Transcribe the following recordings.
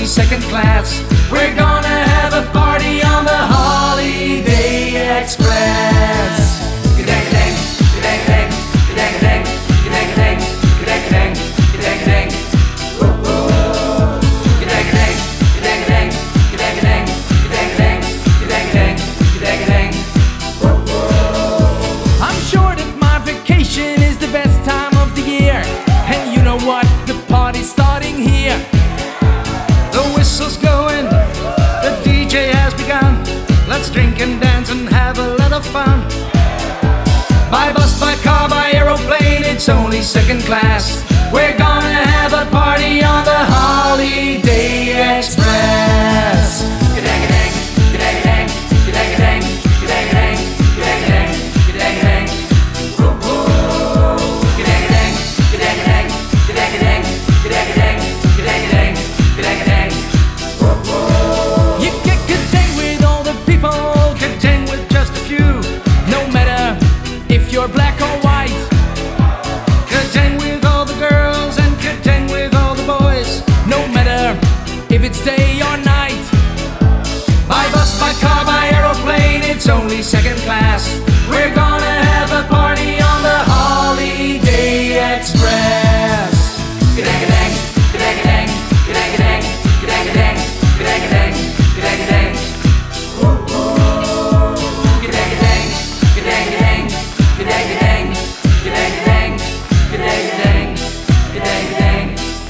only second class. We're gonna have a party on the Holiday Express. Ka-dang-a-dang, ka-dang-a-dang, ka-dang-a-dang, ka-dang-a-dang, ka-dang-a-dang, ka-dang-a-dang. Woo-hoo. Ka-dang-a-dang, ka-dang-a-dang, ka-dang-a-dang, ka-dang-a-dang, ka-dang-a-dang, ka-dang-a-dang. Woo-hoo. I'm sure that my vacation is the best time of the year. And you know what? The party's starting here. The whistle's going, the DJ has begun. Let's drink and dance and have a lot of fun. By bus, by car, by aeroplane, it's only second class. We're gonna have a party on the Holiday Express. Ka-dang-a-dang, ka-dang-a-dang, ka-dang-a-dang, ka-dang-a-dang, ka-dang-a-dang, ka-dang-a-dang. Woo-hoo. Ka-dang-a-dang, ka-dang-a-dang, ka-dang-a-dang, ka-dang-a-dang, ka-dang-a-dang, ka-dang-a-dang. Woo-hoo. You can dang with all the people, can dang with just a few. No matter if you're black or white. Ka-dang with all the girls and ka-dang with all the boys. No matter if it's day or night. By bus, by car, by aeroplane, it's only second class. We're gonna have a party on the Holiday Express. Ka-dang-a-dang, ka-dang-a-dang, ka-dang-a-dang, ka-dang-a-dang, ka-dang-a-dang, ka-dang-a-dang. Woo-hoo. Ka-dang-a-dang, ka-dang-a-dang, ka-dang-a-dang, ka-dang-a-dang, ka-dang-a-dang, ka-dang-a-dang.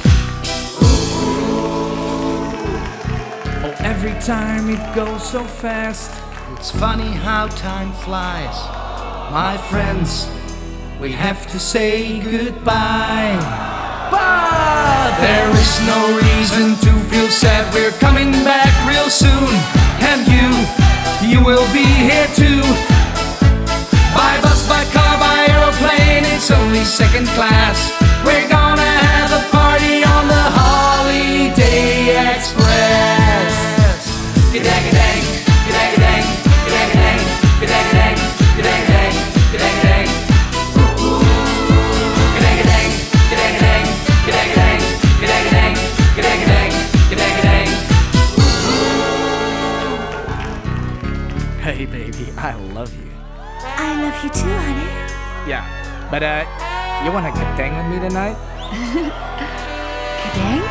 Oh, every time it goes so fast. It's funny how time flies. My friends, we have to say goodbye. But there is no reason to feel sad. We're coming back real soon. And you will be here too. By bus, by car, by aeroplane, it's only second class. We're gonna have a party on the Holiday Express. Ka-dang-a-dang, ka-dang-a-dang, ka-dang-a-dang, ka-dang-a-dang, ka-dang-a-dang, ka-dang-a-dang. Woo-hoo. Ka-dang-a-dang, ka-dang-a-dang, ka-dang-a-dang, ka-dang-a-dang, ka-dang-a-dang, ka-dang-a-dang. Hey baby, I love you. I love you too, honey. Yeah, but you wanna get dang with me tonight? Kadang?